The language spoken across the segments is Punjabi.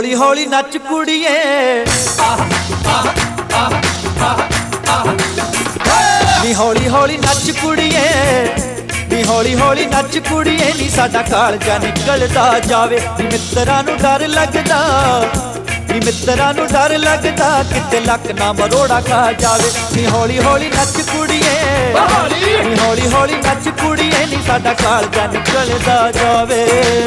ਹੌਲੀ ਹੌਲੀ ਨੱਚ ਕੁੜੀਏ ਨੀ ਹੌਲੀ ਹੌਲੀ ਨੱਚ ਕੁੜੀਏ ਨੀ ਹੌਲੀ ਹੌਲੀ ਨੱਚ ਕੁੜੀਏ ਨੀ ਸਾਡਾ ਕਾਲਜਾ ਨਿਕਲਦਾ ਜਾਵੇ ਨੀ ਮਿੱਤਰਾਂ ਨੂੰ ਡਰ ਲੱਗਦਾ ਨੀ ਮਿੱਤਰਾਂ ਨੂੰ ਡਰ ਲੱਗਦਾ ਕਿਤੇ ਲੱਕ ਨਾ ਮਰੋੜਾ ਖਾ ਜਾਵੇ ਨੀ ਹੌਲੀ ਹੌਲੀ ਨੱਚ ਕੁੜੀਏ ਨੀ ਹੌਲੀ ਹੌਲੀ ਨੱਚ ਕੁੜੀਏ ਨੀ ਸਾਡਾ ਕਾਲਜਾ ਨਿਕਲਦਾ ਜਾਵੇ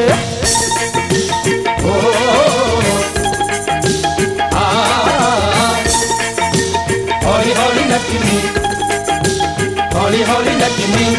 ਹੌਲੀ ਹੌਲੀ ਨੱਚਣੀ ਹੌਲੀ ਹੌਲੀ ਨੱਚਣੀ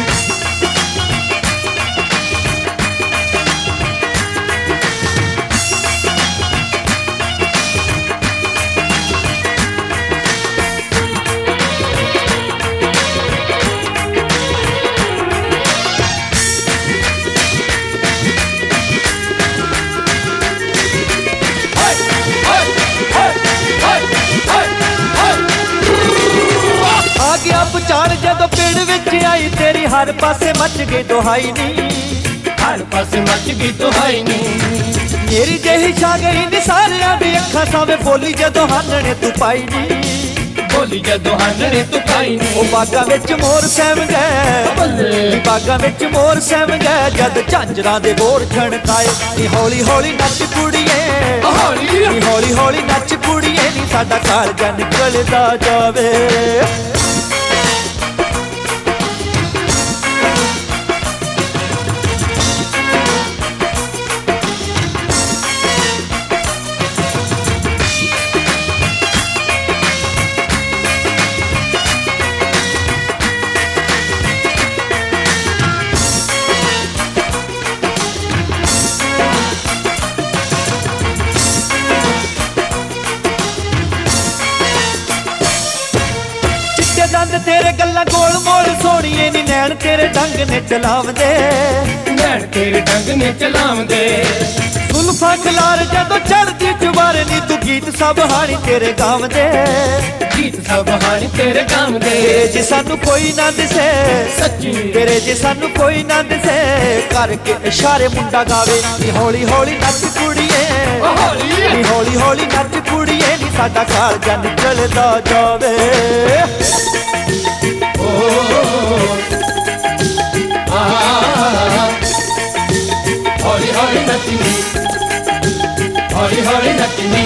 ਪਛਾਣ ਜਦੋਂ ਪਿੰਡ ਵਿੱਚ ਆਈ ਤੇਰੀ ਹਰ ਪਾਸੇ ਮੱਚ ਗਈ ਦੁਹਾਈ ਨੀ ਹਰ ਪਾਸੇ ਮੱਚ ਗਈ ਦੁਹਾਈ ਨੀ ਮੇਰੀ ਜਿਹੀ ਛਾ ਗਈ ਨੀ ਸਾਰਿਆਂ ਦੀ ਅੱਖਾਂ ਸਾਵੇਂ ਬੋਲੀ ਜਦੋਂ ਹਾਨਣੇ ਤੂੰ ਪਾਈ ਨੀ ਬੋਲੀ ਜਦੋਂ ਹਾਨਣੇ ਤੂੰ ਪਾਈ ਨੀ ਉਹ ਬਾਗਾਂ ਵਿੱਚ ਮੋਰ ਸਹਿਮ ਗਏ ਬਾਗਾਂ ਵਿੱਚ ਮੋਰ ਸਹਿਮ ਗਏ ਜਦ ਝਾਂਜਰਾਂ ਦੇ ਬੋਰ ਛਣਕਾਏ ਨੀ ਹੌਲੀ ਹੌਲੀ ਨੱਚ ਕੁੜੀਏ ਨੀ ਹੌਲੀ ਹੌਲੀ ਨੱਚ ਕੁੜੀਏ ਨੀ ਸਾਡਾ ਕਾਲਜਾ ਨਿਕਲਦਾ ਜਾਵੇ ਦੰਦ ਤੇਰੇ ਗੱਲਾਂ ਗੋਲ ਮੋਲ ਸੋਹਣੀਏ ਨੀ ਨੈਣ ਤੇਰੇ ਡੰਗ ਨੇ ਚਲਾਵਦੇ ਨੈਣ ਤੇਰੇ ਡੰਗ ਨੇ ਚਲਾਵਦੇ ਸੁਲਫਾ ਖਲਾਰ ਜਦੋਂ ਚੜਦੀ ਜਵਾਰ ਨੀ ਤੂੰ ਗੀਤ ਸਭ ਹਾਣੀ ਤੇਰੇ ਗਾਵਦੇ ਗੀਤ ਸਭ ਹਾਣੀ ਤੇਰੇ ਗਾਵਦੇ ਜੇ ਸਾਨੂੰ ਕੋਈ ਨਾ ਦਿਸੇ ਸੱਚੀ ਤੇਰੇ ਜੇ ਸਾਨੂੰ ਕੋਈ ਨਾ ਦਿਸੇ ਕਰਕੇ ਇਸ਼ਾਰੇ ਮੁੰਡਾ ਗਾਵੇ ਨੀ ਹੌਲੀ ਹੌਲੀ ਨੱਚ ਕੁੜੀਏ ਨੀ ਹੌਲੀ ਹੌਲੀ ਨੱਚ ਕੁੜੀਏ ਨੀ ਸਾਡਾ ਕਾਲਜਾ ਨਿਕਲਦਾ ਜਾਵੇ ਹੌਲੀ ਹੌਲੀ ਨੱਚਣੀ ਹੌਲੀ ਹੌਲੀ ਨੱਚਣੀ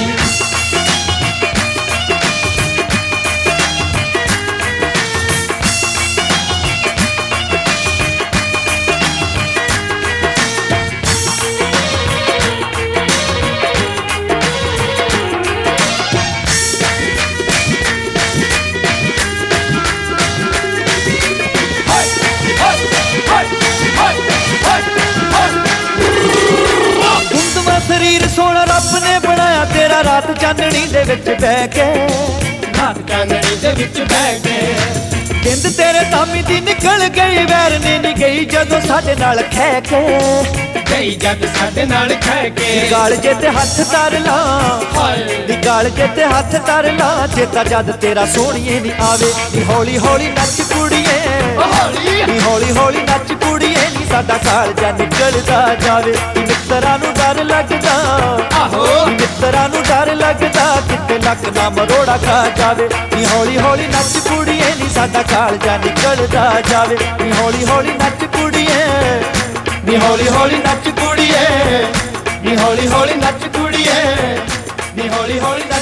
ਸਰੀਰ ਸੋਹਣਾ ਰੱਬ ਨੇ ਬਣਾਇਆ ਤੇਰਾ ਰਾਤ ਚਾਨਣੀ ਦੇ ਵਿੱਚ ਬਹਿ ਕੇ ਰਾਤ ਚਾਨਣੀ ਦੇ ਵਿੱਚ ਬਹਿ ਕੇ ਜਿੰਦ ਤੇਰੇ ਤਾਮੀ ਦੀ ਨਿਕਲ ਗਈ ਵੈਰ ਨੇ ਨੀ ਗਈ ਜਦੋਂ ਸਾਡੇ ਨਾਲ ਖਹਿ ਕੇ ਗਈ ਜਦ ਸਾਡੇ ਨਾਲ ਖਹਿ ਕੇ ਗਾਲ ਜੇ ਤੇ ਹੱਥ ਧਰ ਲਾ ਨੀ ਗਾਲ ਜੇ ਤੇ ਹੱਥ ਧਰ ਲਾ ਚੇਤਾ ਜਦ ਤੇਰਾ ਸੋਹਣੀਏ ਨੀ ਆਵੇ ਨੀ ਹੌਲੀ ਹੌਲੀ ਨੱਚ ਕੁੜੀਏ ਨੀ ਹੌਲੀ ਹੌਲੀ ਨੱਚ ਕੁੜੀਏ ਨੀ ਸਾਡਾ ਕਾਲਜਾ ਨਿਕਲਦਾ ਜਾਵੇ ਮਿੱਤਰਾਂ ਨੂੰ ਡਰ ਲੱਗਦਾ ਮਿੱਤਰਾਂ ਨੂੰ ਡਰ ਲੱਗਦਾ ਕਿਤੇ ਲੱਕ ਨਾ ਮਰੋੜਾ ਖਾ ਜਾਵੇ ਨੀ ਹੌਲੀ ਹੌਲੀ ਨੱਚ ਕੁੜੀਏ ਨੀ ਸਾਡਾ ਕਾਲਜਾ ਨਿਕਲਦਾ ਜਾਵੇ ਨੀ ਹੌਲੀ ਹੌਲੀ ਨੱਚ ਕੁੜੀਏ ਨੀ ਹੌਲੀ ਹੌਲੀ ਨੱਚ ਕੁੜੀਏ ਨੀ ਹੌਲੀ ਹੌਲੀ ਨੱਚ ਕੁੜੀਏ ਨੀ ਹੌਲੀ ਹੌਲੀ